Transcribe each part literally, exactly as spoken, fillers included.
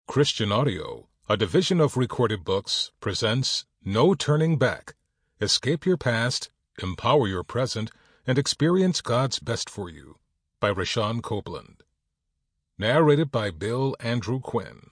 Christian Audio, a division of Recorded Books, presents No Turning Back. Escape your past, empower your present, and experience God's best for you, by Rashawn Copeland. Narrated by Bill Andrew Quinn.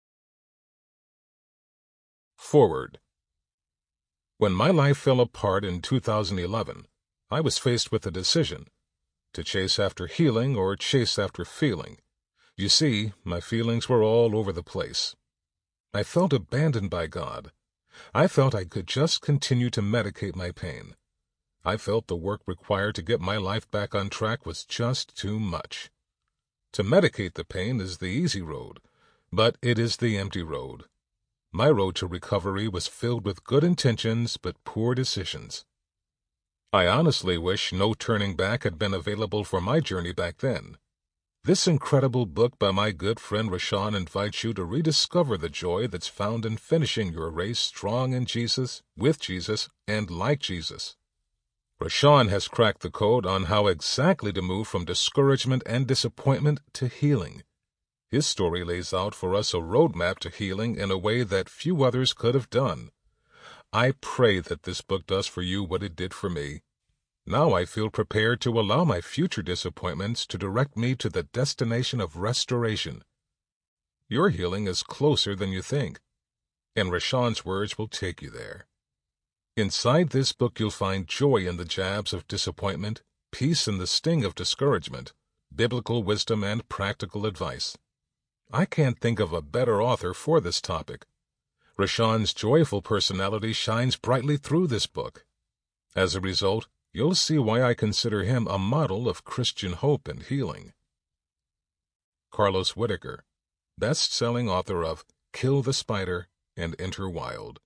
Forward. When my life fell apart in two thousand eleven, I was faced with a decision: to chase after healing or chase after feeling. You see, my feelings were all over the place. I felt abandoned by God. I felt I could just continue to medicate my pain. I felt the work required to get my life back on track was just too much. To medicate the pain is the easy road, but it is the empty road. My road to recovery was filled with good intentions but poor decisions. I honestly wish No Turning Back had been available for my journey back then. This incredible book by my good friend Rashawn invites you to rediscover the joy that's found in finishing your race strong in Jesus, with Jesus, and like Jesus. Rashawn has cracked the code on how exactly to move from discouragement and disappointment to healing. His story lays out for us a roadmap to healing in a way that few others could have done. I pray that this book does for you what it did for me. Now I feel prepared to allow my future disappointments to direct me to the destination of restoration. Your healing is closer than you think, and Rashawn's words will take you there. Inside this book you'll find joy in the jabs of disappointment, peace in the sting of discouragement, biblical wisdom, and practical advice. I can't think of a better author for this topic. Rashawn's joyful personality shines brightly through this book. As a result, you'll see why I consider him a model of Christian hope and healing. Carlos Whitaker, best-selling author of Kill the Spider and Enter Wild.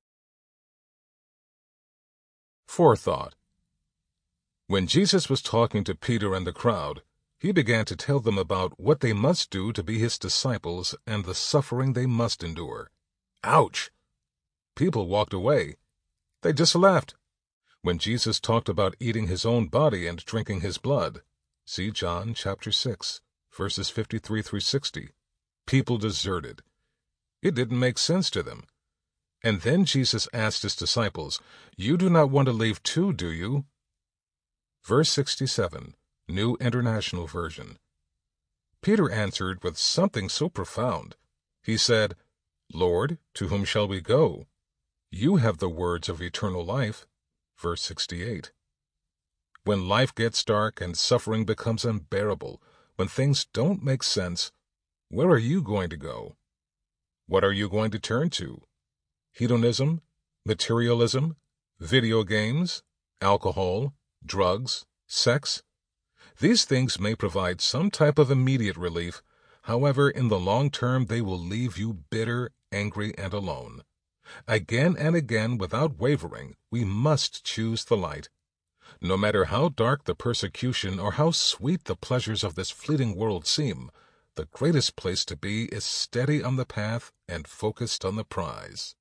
Forethought. When Jesus was talking to Peter and the crowd, he began to tell them about what they must do to be his disciples and the suffering they must endure. Ouch! People walked away. They just laughed. When Jesus talked about eating his own body and drinking his blood, see John chapter six, verses fifty-three through sixty, people deserted. It didn't make sense to them. And then Jesus asked his disciples, "You do not want to leave too, do you?" Verse sixty-seven, New International Version. Peter answered with something so profound. He said, "Lord, to whom shall we go? You have the words of eternal life." Verse sixty-eight. When life gets dark and suffering becomes unbearable, when things don't make sense, where are you going to go? What are you going to turn to? Hedonism, materialism, video games, alcohol, drugs, sex? These things may provide some type of immediate relief. However, in the long term, they will leave you bitter, angry, and alone. Again and again, without wavering, we must choose the light. No matter how dark the persecution or how sweet the pleasures of this fleeting world seem, the greatest place to be is steady on the path and focused on the prize.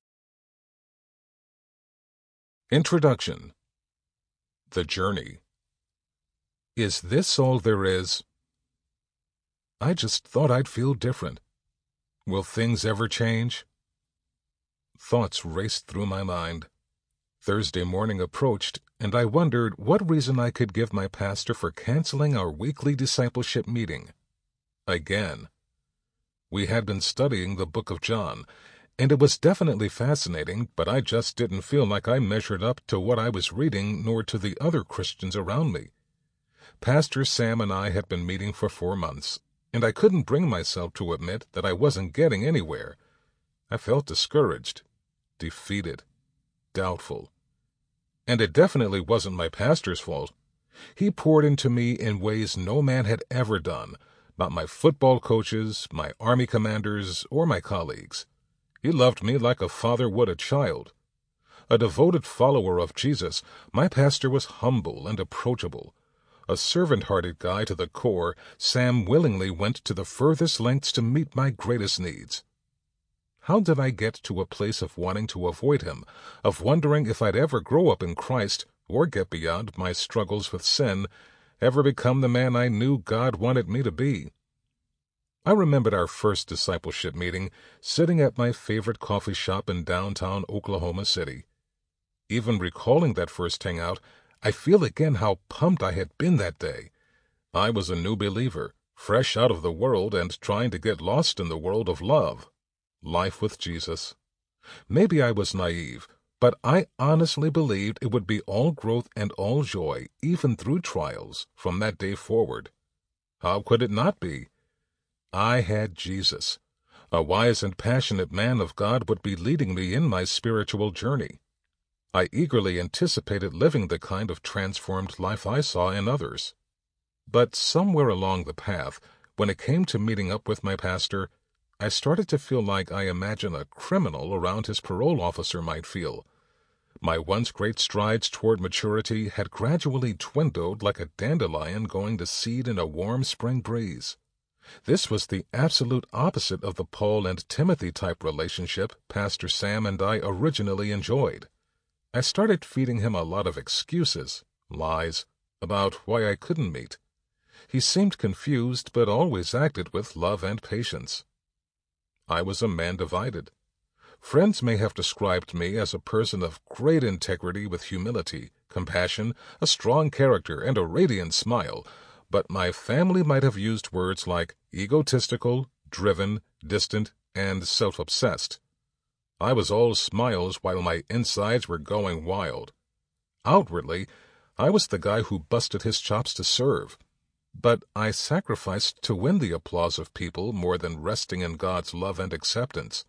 Introduction. The Journey. Is this all there is? I just thought I'd feel different. Will things ever change? Thoughts raced through my mind. Thursday morning approached, and I wondered what reason I could give my pastor for canceling our weekly discipleship meeting. Again. We had been studying the book of John, and it was definitely fascinating, but I just didn't feel like I measured up to what I was reading nor to the other Christians around me. Pastor Sam and I had been meeting for four months, and I couldn't bring myself to admit that I wasn't getting anywhere. I felt discouraged, defeated, doubtful. And it definitely wasn't my pastor's fault. He poured into me in ways no man had ever done, not my football coaches, my army commanders, or my colleagues. He loved me like a father would a child. A devoted follower of Jesus, my pastor was humble and approachable. A servant-hearted guy to the core, Sam willingly went to the furthest lengths to meet my greatest needs. How did I get to a place of wanting to avoid him, of wondering if I'd ever grow up in Christ, or get beyond my struggles with sin, ever become the man I knew God wanted me to be? I remembered our first discipleship meeting, sitting at my favorite coffee shop in downtown Oklahoma City. Even recalling that first hangout, I feel again how pumped I had been that day. I was a new believer, fresh out of the world and trying to get lost in the world of love. Life with Jesus. Maybe I was naive, but I honestly believed it would be all growth and all joy, even through trials, from that day forward. How could it not be? I had Jesus. A wise and passionate man of God would be leading me in my spiritual journey. I eagerly anticipated living the kind of transformed life I saw in others. But somewhere along the path, when it came to meeting up with my pastor, I started to feel like I imagine a criminal around his parole officer might feel. My once great strides toward maturity had gradually dwindled like a dandelion going to seed in a warm spring breeze. This was the absolute opposite of the Paul and Timothy type relationship Pastor Sam and I originally enjoyed. I started feeding him a lot of excuses, lies, about why I couldn't meet. He seemed confused, but always acted with love and patience. I was a man divided. Friends may have described me as a person of great integrity with humility, compassion, a strong character, and a radiant smile, but my family might have used words like egotistical, driven, distant, and self-obsessed. I was all smiles while my insides were going wild. Outwardly, I was the guy who busted his chops to serve, but I sacrificed to win the applause of people more than resting in God's love and acceptance.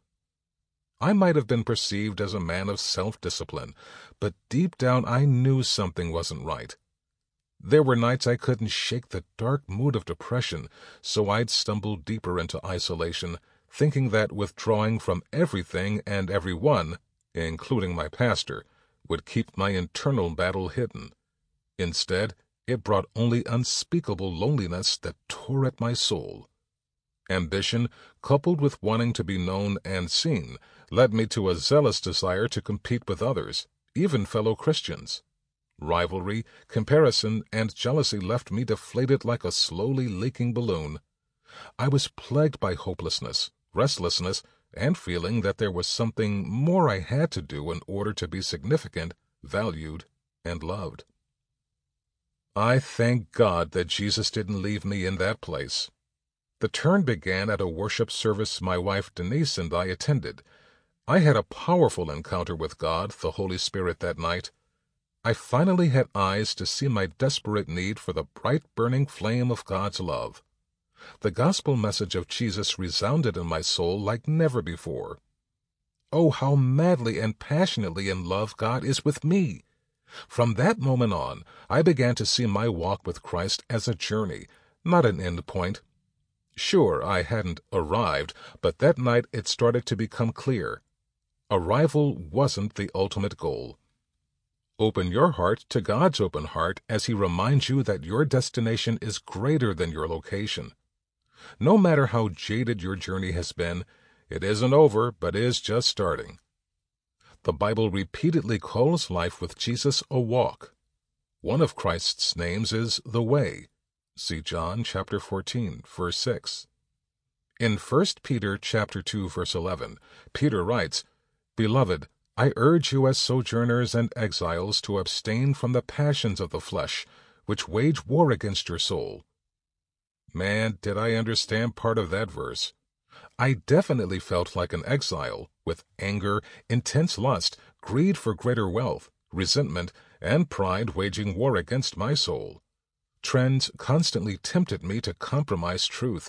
I might have been perceived as a man of self-discipline, but deep down I knew something wasn't right. There were nights I couldn't shake the dark mood of depression, so I'd stumble deeper into isolation, thinking that withdrawing from everything and everyone, including my pastor, would keep my internal battle hidden. Instead, it brought only unspeakable loneliness that tore at my soul. Ambition, coupled with wanting to be known and seen, led me to a zealous desire to compete with others, even fellow Christians. Rivalry, comparison, and jealousy left me deflated like a slowly leaking balloon. I was plagued by hopelessness, restlessness, and feeling that there was something more I had to do in order to be significant, valued, and loved. I thank God that Jesus didn't leave me in that place. The turn began at a worship service my wife Denise and I attended. I had a powerful encounter with God, the Holy Spirit, that night. I finally had eyes to see my desperate need for the bright burning flame of God's love. The gospel message of Jesus resounded in my soul like never before. Oh, how madly and passionately in love God is with me! From that moment on, I began to see my walk with Christ as a journey, not an end point. Sure, I hadn't arrived, but that night it started to become clear. Arrival wasn't the ultimate goal. Open your heart to God's open heart as He reminds you that your destination is greater than your location. No matter how jaded your journey has been, it isn't over, but is just starting. The Bible repeatedly calls life with Jesus a walk. One of Christ's names is the Way. See John chapter fourteen, verse six. In First Peter chapter two, verse eleven, Peter writes, "Beloved, I urge you as sojourners and exiles to abstain from the passions of the flesh, which wage war against your soul." Man, did I understand part of that verse. I definitely felt like an exile, with anger, intense lust, greed for greater wealth, resentment, and pride waging war against my soul. Trends constantly tempted me to compromise truth.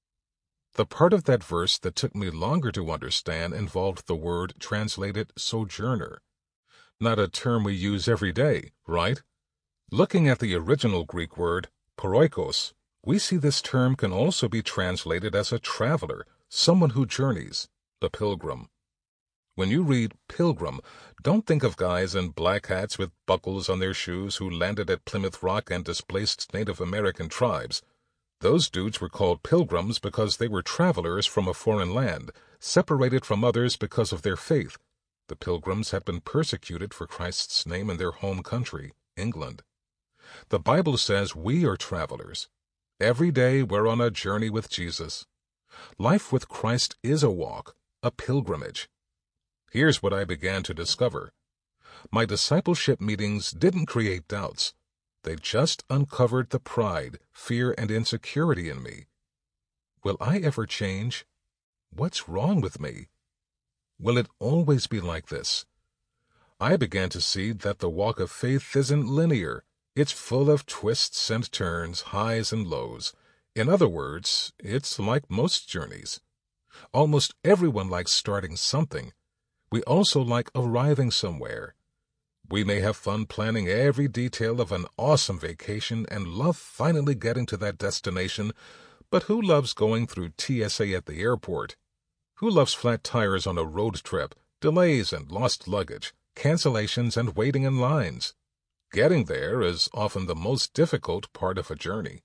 The part of that verse that took me longer to understand involved the word translated sojourner. Not a term we use every day, right? Looking at the original Greek word, paroikos, we see this term can also be translated as a traveler, someone who journeys, a pilgrim. When you read pilgrim, don't think of guys in black hats with buckles on their shoes who landed at Plymouth Rock and displaced Native American tribes. Those dudes were called pilgrims because they were travelers from a foreign land, separated from others because of their faith. The pilgrims had been persecuted for Christ's name in their home country, England. The Bible says we are travelers. Every day we're on a journey with Jesus. Life with Christ is a walk, a pilgrimage. Here's what I began to discover. My discipleship meetings didn't create doubts. They just uncovered the pride, fear, and insecurity in me. Will I ever change? What's wrong with me? Will it always be like this? I began to see that the walk of faith isn't linear. It's full of twists and turns, highs and lows. In other words, it's like most journeys. Almost everyone likes starting something. We also like arriving somewhere. We may have fun planning every detail of an awesome vacation and love finally getting to that destination, but who loves going through T S A at the airport? Who loves flat tires on a road trip, delays and lost luggage, cancellations and waiting in lines? Getting there is often the most difficult part of a journey.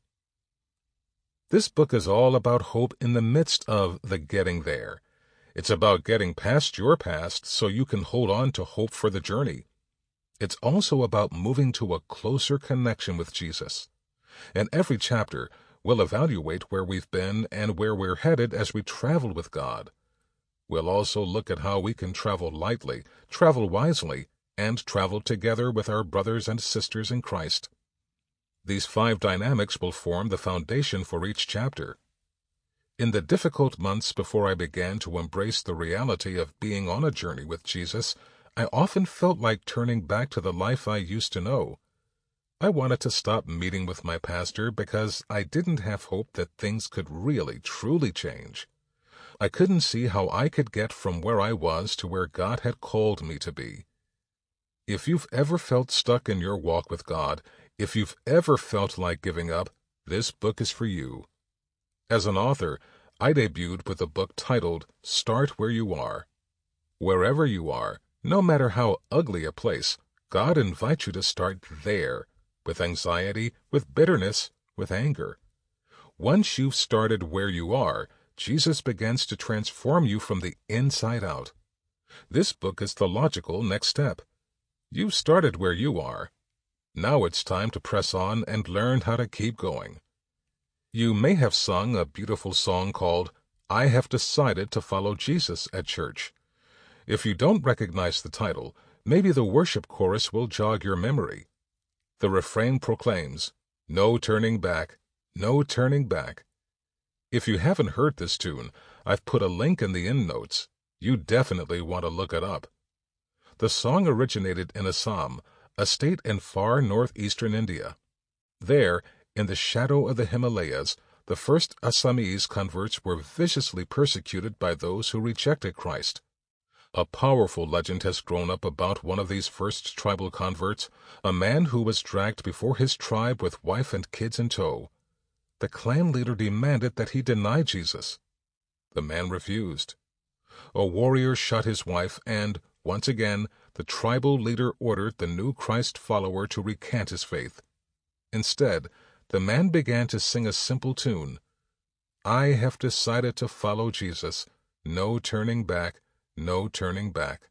This book is all about hope in the midst of the getting there. It's about getting past your past so you can hold on to hope for the journey. It's also about moving to a closer connection with Jesus. In every chapter, we'll evaluate where we've been and where we're headed as we travel with God. We'll also look at how we can travel lightly, travel wisely, and travel together with our brothers and sisters in Christ. These five dynamics will form the foundation for each chapter. In the difficult months before I began to embrace the reality of being on a journey with Jesus, I often felt like turning back to the life I used to know. I wanted to stop meeting with my pastor because I didn't have hope that things could really, truly change. I couldn't see how I could get from where I was to where God had called me to be. If you've ever felt stuck in your walk with God, if you've ever felt like giving up, this book is for you. As an author, I debuted with a book titled Start Where You Are. Wherever you are, no matter how ugly a place, God invites you to start there, with anxiety, with bitterness, with anger. Once you've started where you are, Jesus begins to transform you from the inside out. This book is the logical next step. You've started where you are. Now it's time to press on and learn how to keep going. You may have sung a beautiful song called I Have Decided to Follow Jesus at church. If you don't recognize the title, maybe the worship chorus will jog your memory. The refrain proclaims, No turning back, no turning back. If you haven't heard this tune, I've put a link in the endnotes. You definitely want to look it up. The song originated in Assam, a state in far northeastern India. There, in the shadow of the Himalayas, the first Assamese converts were viciously persecuted by those who rejected Christ. A powerful legend has grown up about one of these first tribal converts, a man who was dragged before his tribe with wife and kids in tow. The clan leader demanded that he deny Jesus. The man refused. A warrior shot his wife and, once again, the tribal leader ordered the new Christ follower to recant his faith. Instead, the man began to sing a simple tune. I have decided to follow Jesus. No turning back, no turning back.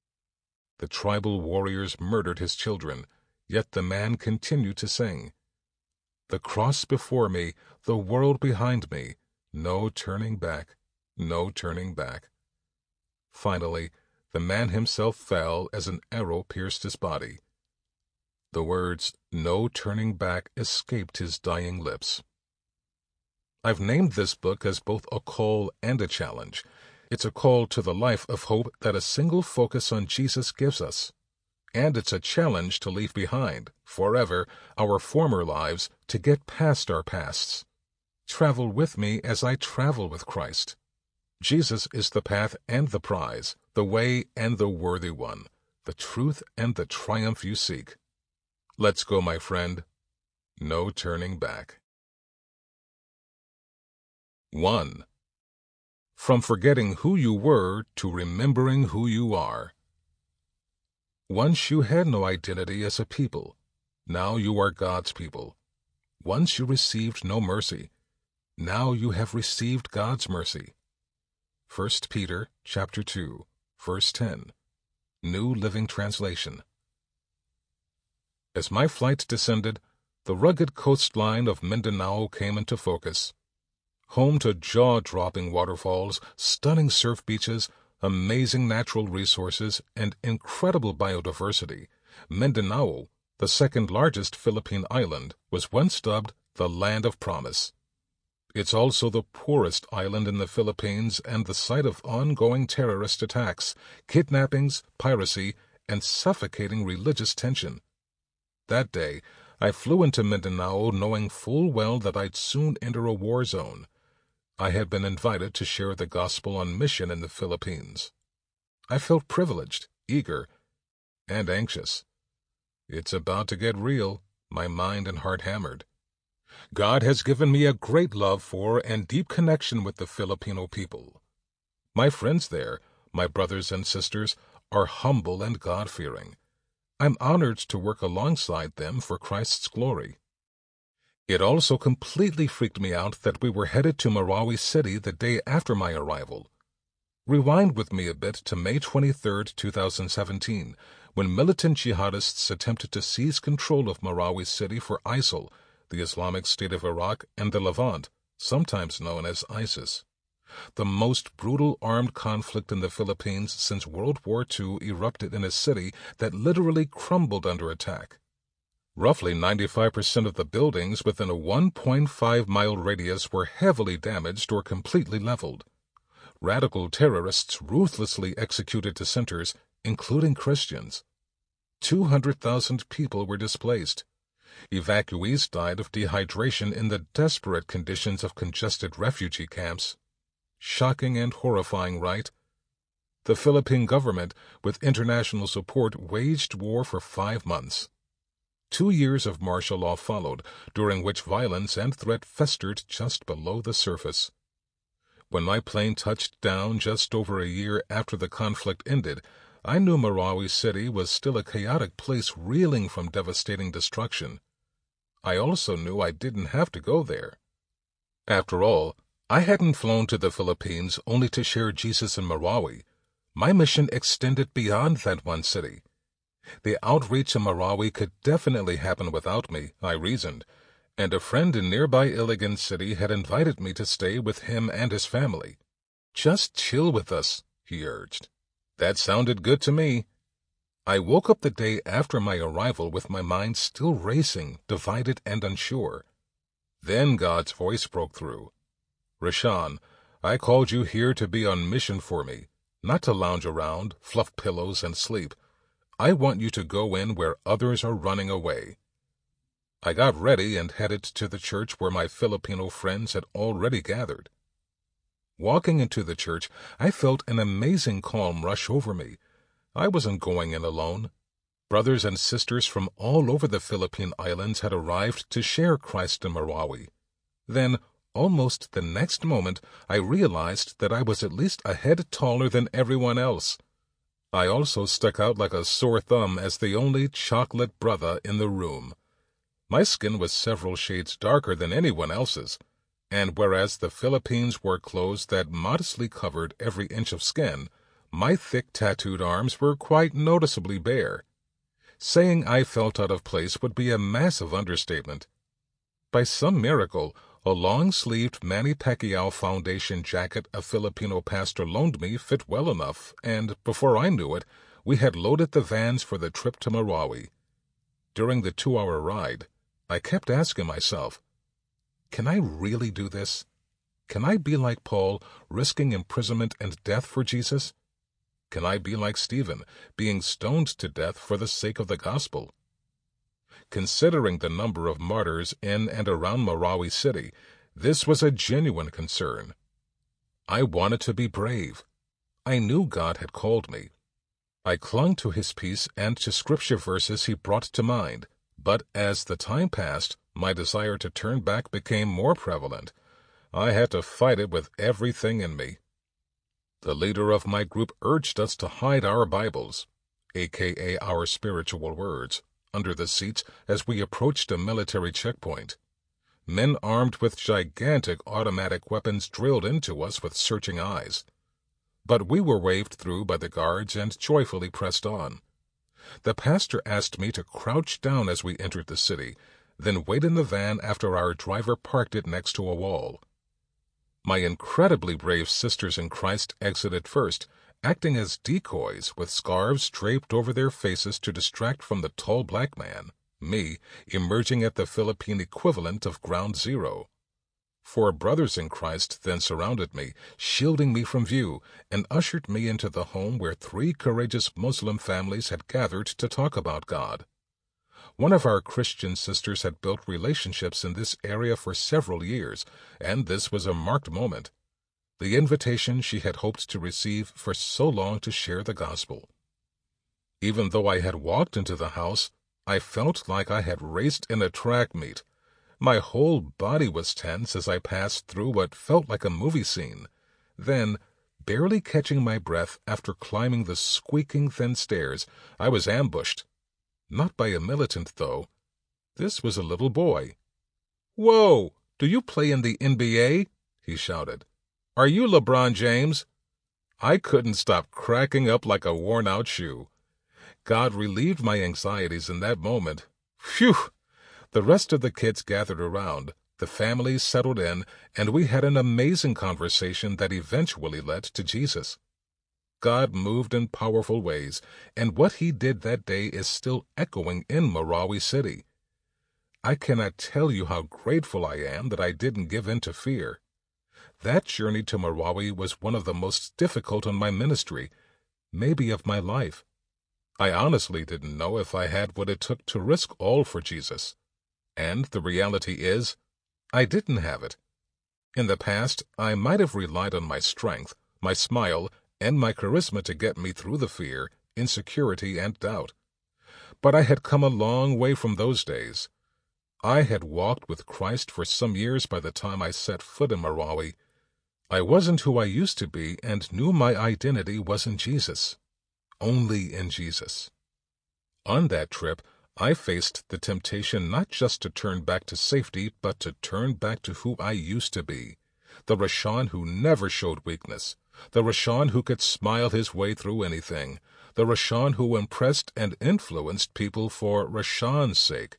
The tribal warriors murdered his children, yet the man continued to sing. The cross before me, the world behind me, no turning back, no turning back. Finally, the man himself fell as an arrow pierced his body. The words, no turning back, escaped his dying lips. I've named this book as both a call and a challenge. It's a call to the life of hope that a single focus on Jesus gives us. And it's a challenge to leave behind, forever, our former lives, to get past our pasts. Travel with me as I travel with Christ. Jesus is the path and the prize, the way and the worthy one, the truth and the triumph you seek. Let's go, my friend. No turning back. one. From forgetting who you were to remembering who you are. Once you had no identity as a people. Now you are God's people. Once you received no mercy. Now you have received God's mercy. First Peter chapter two, verse ten. New Living Translation. As my flight descended, the rugged coastline of Mindanao came into focus. home to jaw-dropping waterfalls, stunning surf beaches, amazing natural resources, and incredible biodiversity, Mindanao, the second-largest Philippine island, was once dubbed the Land of Promise. It's also the poorest island in the Philippines and the site of ongoing terrorist attacks, kidnappings, piracy, and suffocating religious tension. That day, I flew into Mindanao knowing full well that I'd soon enter a war zone. I had been invited to share the gospel on mission in the Philippines. I felt privileged, eager, and anxious. It's about to get real, my mind and heart hammered. God has given me a great love for and deep connection with the Filipino people. My friends there, my brothers and sisters, are humble and God-fearing. I'm honored to work alongside them for Christ's glory. It also completely freaked me out that we were headed to Marawi City the day after my arrival. Rewind with me a bit to May twenty-third, two thousand seventeen, when militant jihadists attempted to seize control of Marawi City for ISIL, the Islamic State of Iraq, and the Levant, sometimes known as ISIS. The most brutal armed conflict in the Philippines since World War Two erupted in a city that literally crumbled under attack. Roughly ninety-five percent of the buildings within a one point five mile radius were heavily damaged or completely leveled. Radical terrorists ruthlessly executed dissenters, including Christians. two hundred thousand people were displaced. Evacuees died of dehydration in the desperate conditions of congested refugee camps. Shocking and horrifying, right? The Philippine government, with international support, waged war for five months. Two years of martial law followed, during which violence and threat festered just below the surface. When my plane touched down just over a year after the conflict ended, I knew Marawi City was still a chaotic place reeling from devastating destruction. I also knew I didn't have to go there. After all, I hadn't flown to the Philippines only to share Jesus in Marawi. My mission extended beyond that one city. The outreach in Marawi could definitely happen without me, I reasoned, and a friend in nearby Iligan City had invited me to stay with him and his family. Just chill with us, he urged. That sounded good to me. I woke up the day after my arrival with my mind still racing, divided and unsure. Then God's voice broke through. Rashawn, I called you here to be on mission for me, not to lounge around, fluff pillows, and sleep. I want you to go in where others are running away. I got ready and headed to the church where my Filipino friends had already gathered. Walking into the church, I felt an amazing calm rush over me. I wasn't going in alone. Brothers and sisters from all over the Philippine Islands had arrived to share Christ in Marawi. Then, almost the next moment, I realized that I was at least a head taller than everyone else. I also stuck out like a sore thumb as the only chocolate brother in the room. My skin was several shades darker than anyone else's, and whereas the Philippines wore clothes that modestly covered every inch of skin, my thick tattooed arms were quite noticeably bare. Saying I felt out of place would be a massive understatement. By some miracle, a long-sleeved Manny Pacquiao Foundation jacket a Filipino pastor loaned me fit well enough, and before I knew it, we had loaded the vans for the trip to Marawi. During the two-hour ride, I kept asking myself, can I really do this? Can I be like Paul, risking imprisonment and death for Jesus? Can I be like Stephen, being stoned to death for the sake of the gospel? Considering the number of martyrs in and around Marawi City, this was a genuine concern. I wanted to be brave. I knew God had called me. I clung to his peace and to scripture verses he brought to mind, but as the time passed, my desire to turn back became more prevalent. I had to fight it with everything in me. The leader of my group urged us to hide our Bibles, aka our spiritual words, under the seats as we approached a military checkpoint. Men armed with gigantic automatic weapons drilled into us with searching eyes. But we were waved through by the guards and joyfully pressed on. The pastor asked me to crouch down as we entered the city, then wait in the van after our driver parked it next to a wall. My incredibly brave sisters in Christ exited first, acting as decoys with scarves draped over their faces to distract from the tall black man, me, emerging at the Philippine equivalent of ground zero. Four brothers in Christ then surrounded me, shielding me from view, and ushered me into the home where three courageous Muslim families had gathered to talk about God. One of our Christian sisters had built relationships in this area for several years, and this was a marked moment, the invitation she had hoped to receive for so long to share the gospel. Even though I had walked into the house, I felt like I had raced in a track meet. My whole body was tense as I passed through what felt like a movie scene. Then, barely catching my breath after climbing the squeaking thin stairs, I was ambushed. Not by a militant, though. This was a little boy. "Whoa! Do you play in the N B A?" he shouted. "Are you LeBron James?" I couldn't stop cracking up like a worn-out shoe. God relieved my anxieties in that moment. Phew! The rest of the kids gathered around, the families settled in, and we had an amazing conversation that eventually led to Jesus. God moved in powerful ways, and what he did that day is still echoing in Marawi City. I cannot tell you how grateful I am that I didn't give in to fear. That journey to Marawi was one of the most difficult in my ministry, maybe of my life. I honestly didn't know if I had what it took to risk all for Jesus. And the reality is, I didn't have it. In the past, I might have relied on my strength, my smile, and my charisma to get me through the fear, insecurity, and doubt. But I had come a long way from those days. I had walked with Christ for some years by the time I set foot in Marawi. I wasn't who I used to be and knew my identity was in Jesus. Only in Jesus. On that trip, I faced the temptation not just to turn back to safety, but to turn back to who I used to be. The Rashawn who never showed weakness. The Rashawn who could smile his way through anything. The Rashawn who impressed and influenced people for Rashawn's sake.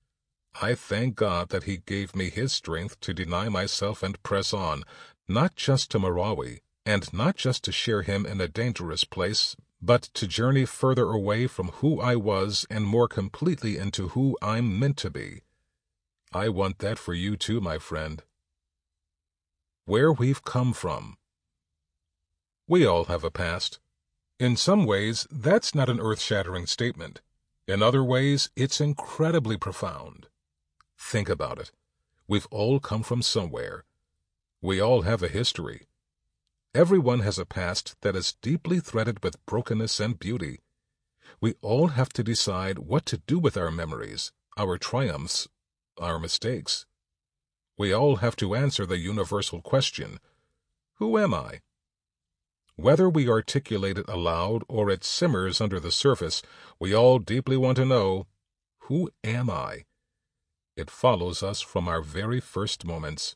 I thank God that he gave me his strength to deny myself and press on, not just to Marawi, and not just to share him in a dangerous place, but to journey further away from who I was and more completely into who I'm meant to be. I want that for you too, my friend. Where we've come from. We all have a past. In some ways, that's not an earth-shattering statement. In other ways, it's incredibly profound. Think about it. We've all come from somewhere. We all have a history. Everyone has a past that is deeply threaded with brokenness and beauty. We all have to decide what to do with our memories, our triumphs, our mistakes. We all have to answer the universal question, who am I? Whether we articulate it aloud or it simmers under the surface, we all deeply want to know, who am I? It follows us from our very first moments.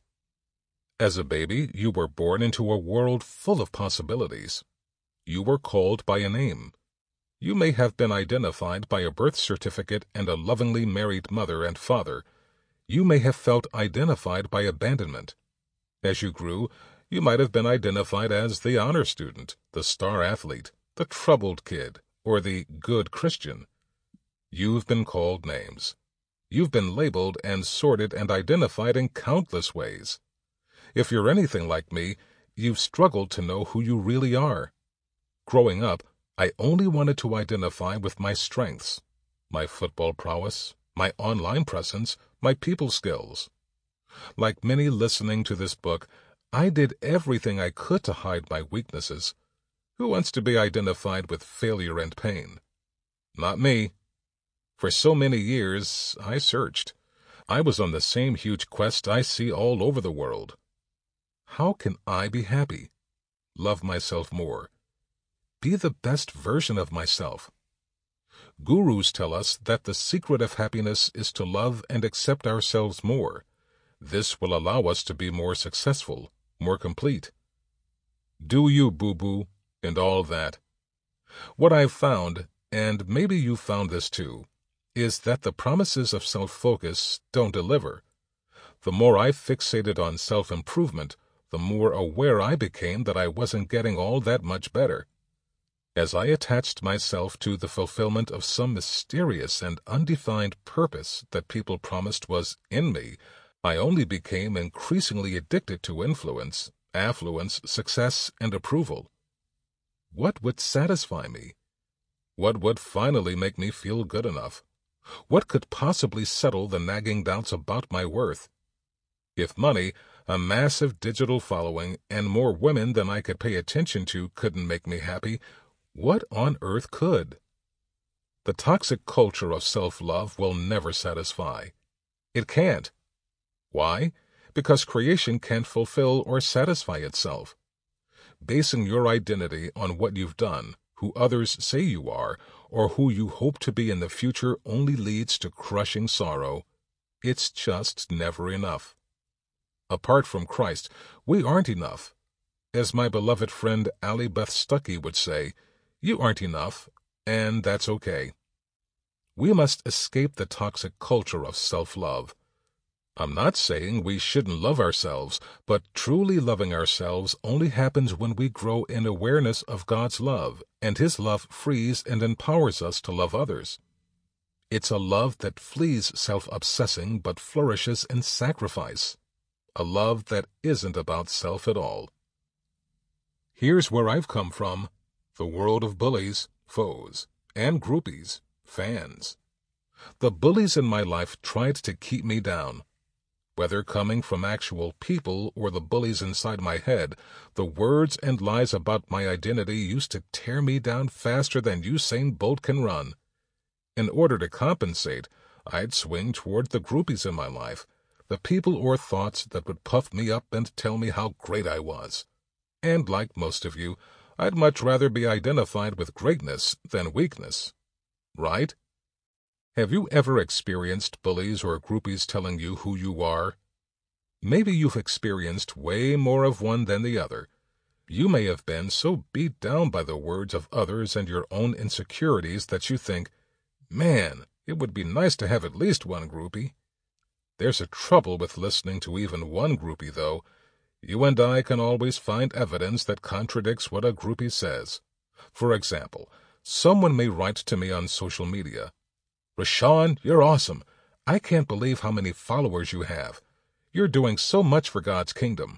As a baby, you were born into a world full of possibilities. You were called by a name. You may have been identified by a birth certificate and a lovingly married mother and father. You may have felt identified by abandonment. As you grew, you might have been identified as the honor student, the star athlete, the troubled kid, or the good Christian. You've been called names. You've been labeled and sorted and identified in countless ways. If you're anything like me, you've struggled to know who you really are. Growing up, I only wanted to identify with my strengths, my football prowess, my online presence, my people skills. Like many listening to this book, I did everything I could to hide my weaknesses. Who wants to be identified with failure and pain? Not me. For so many years, I searched. I was on the same huge quest I see all over the world. How can I be happy? Love myself more. Be the best version of myself. Gurus tell us that the secret of happiness is to love and accept ourselves more. This will allow us to be more successful, more complete. Do you, boo-boo, and all that. What I've found, and maybe you've found this too, is that the promises of self-focus don't deliver. The more I fixated on self-improvement, the more aware I became that I wasn't getting all that much better. As I attached myself to the fulfillment of some mysterious and undefined purpose that people promised was in me, I only became increasingly addicted to influence, affluence, success, and approval. What would satisfy me? What would finally make me feel good enough? What could possibly settle the nagging doubts about my worth? If money, a massive digital following, and more women than I could pay attention to couldn't make me happy, what on earth could? The toxic culture of self-love will never satisfy. It can't. Why? Because creation can't fulfill or satisfy itself. Basing your identity on what you've done, who others say you are, or who you hope to be in the future only leads to crushing sorrow. It's just never enough. Apart from Christ, we aren't enough. As my beloved friend Allie Beth Stuckey would say, you aren't enough, and that's okay. We must escape the toxic culture of self-love. I'm not saying we shouldn't love ourselves, but truly loving ourselves only happens when we grow in awareness of God's love, and His love frees and empowers us to love others. It's a love that flees self-obsessing but flourishes in sacrifice. A love that isn't about self at all. Here's where I've come from. The world of bullies, foes, and groupies, fans. The bullies in my life tried to keep me down. Whether coming from actual people or the bullies inside my head, the words and lies about my identity used to tear me down faster than Usain Bolt can run. In order to compensate, I'd swing toward the groupies in my life, the people or thoughts that would puff me up and tell me how great I was. And like most of you, I'd much rather be identified with greatness than weakness. Right? Have you ever experienced bullies or groupies telling you who you are? Maybe you've experienced way more of one than the other. You may have been so beat down by the words of others and your own insecurities that you think, man, it would be nice to have at least one groupie. There's a trouble with listening to even one groupie, though. You and I can always find evidence that contradicts what a groupie says. For example, someone may write to me on social media, Rashawn, you're awesome. I can't believe how many followers you have. You're doing so much for God's kingdom.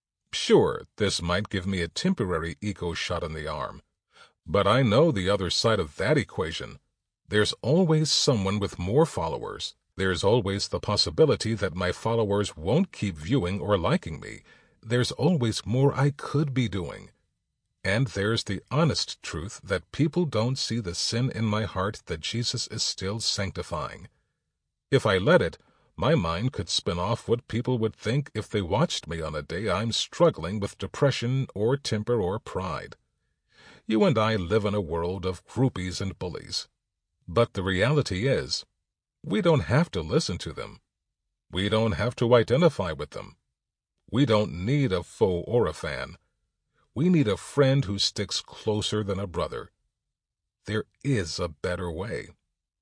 Sure, this might give me a temporary ego shot in the arm. But I know the other side of that equation. There's always someone with more followers. There's always the possibility that my followers won't keep viewing or liking me. There's always more I could be doing. And there's the honest truth that people don't see the sin in my heart that Jesus is still sanctifying. If I let it, my mind could spin off what people would think if they watched me on a day I'm struggling with depression or temper or pride. You and I live in a world of groupies and bullies. But the reality is, we don't have to listen to them. We don't have to identify with them. We don't need a foe or a fan. We need a friend who sticks closer than a brother. There is a better way.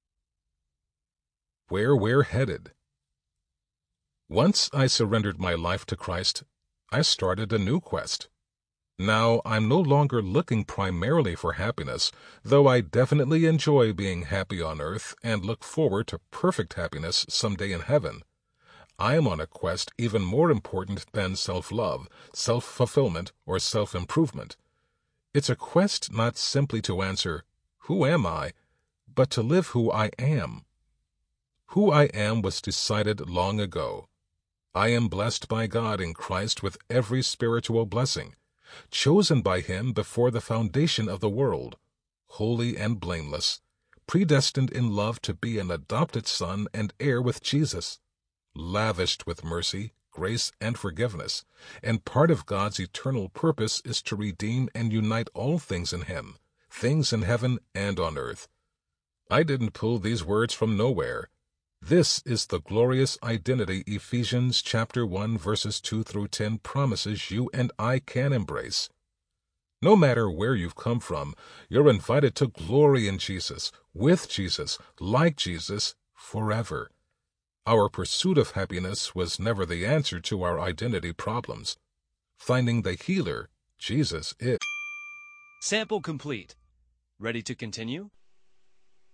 Where we're headed. Once I surrendered my life to Christ, I started a new quest. Now I'm no longer looking primarily for happiness, though I definitely enjoy being happy on earth and look forward to perfect happiness someday in heaven. I am on a quest even more important than self-love, self-fulfillment, or self-improvement. It's a quest not simply to answer, who am I, but to live who I am. Who I am was decided long ago. I am blessed by God in Christ with every spiritual blessing, chosen by Him before the foundation of the world, holy and blameless, predestined in love to be an adopted son and heir with Jesus, lavished with mercy, grace, and forgiveness, and part of God's eternal purpose is to redeem and unite all things in Him, things in heaven and on earth. I didn't pull these words from nowhere. This is the glorious identity Ephesians chapter one verses two through ten promises you and I can embrace. No matter where you've come from, you're invited to glory in Jesus, with Jesus, like Jesus, forever. Our pursuit of happiness was never the answer to our identity problems. finding the healer, Jesus, is. Sample complete. Ready to continue?